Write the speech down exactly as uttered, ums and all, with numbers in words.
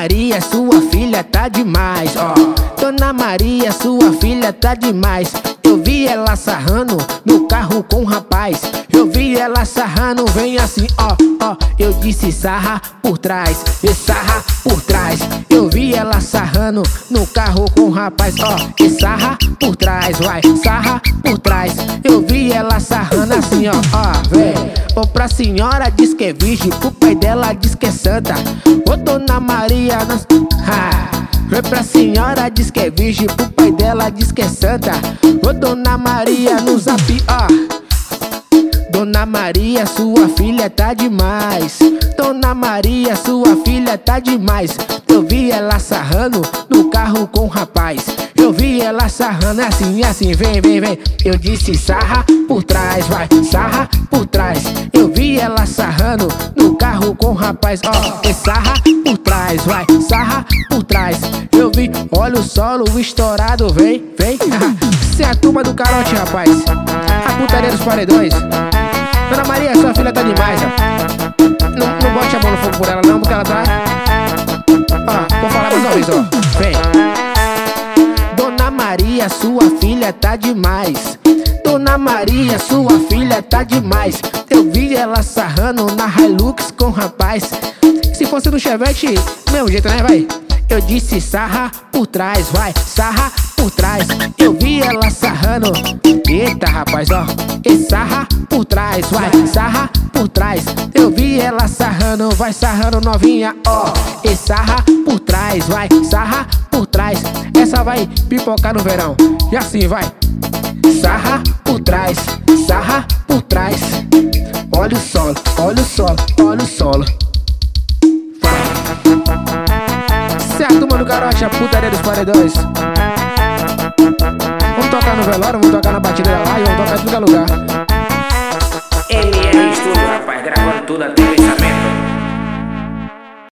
Maria, sua filha tá demais, ó. Dona Maria, sua filha tá demais. Eu vi ela sarrando no carro com um rapaz. Eu vi ela sarrando, vem assim, ó, ó. Eu disse sarra por trás, e sarra por trás. Eu vi ela sarrando no carro com um rapaz, ó. E sarra por trás, vai, sarra por trás. Eu vi ela sarrando assim, ó, ó, vem. Ô, pra senhora diz que é virgem, pro pai dela diz que é santa. Ô, Dona Maria, nós... ha. Vem pra senhora diz que é virgem, pro pai dela diz que é santa. Ô, Dona Maria no zap, ó. Dona Maria, sua filha tá demais. Dona Maria, sua filha tá demais. Eu vi ela sarrando no carro com um rapaz. Eu vi ela sarrando assim, assim, vem, vem, vem. Eu disse sarra por trás, vai, sarra por trás. Eu vi ela sarrando no carro com um rapaz, ó. E sarra por trás, vai, sarra por trás. Eu vi, olha o solo estourado, vem, vem. Cê é a turma do Carote, rapaz. A putaria dos paredões. Dona Maria, sua filha tá demais, ó. Não, não bote a mão no fogo por ela não, porque ela tá... Ó, vou falar mais uma vez, ó. Vem. Dona Maria, sua filha tá demais. Dona Maria, sua filha tá demais. Eu vi ela sarrando na Hilux com o rapaz. Se fosse no Chevette, mesmo jeito, né, vai? Eu disse sarra por trás, vai, sarra por trás. Eu vi ela sarrando. Eita, rapaz, ó. E sarra por trás, vai, sarra por trás. Eu vi ela sarrando, vai sarrando novinha, ó. E sarra por trás, vai, sarra por trás. Essa vai pipocar no verão. E assim vai. Sarra por trás, sarra por trás. Olha o solo, olha o solo, olha o solo. Cê é a turma do Carote, a putaria dos paredões. Vamos tocar no velório, vamos tocar na batida da live, vamos tocar em todo lugar. M R Studio, rapaz, gravando tudo até o pensamento.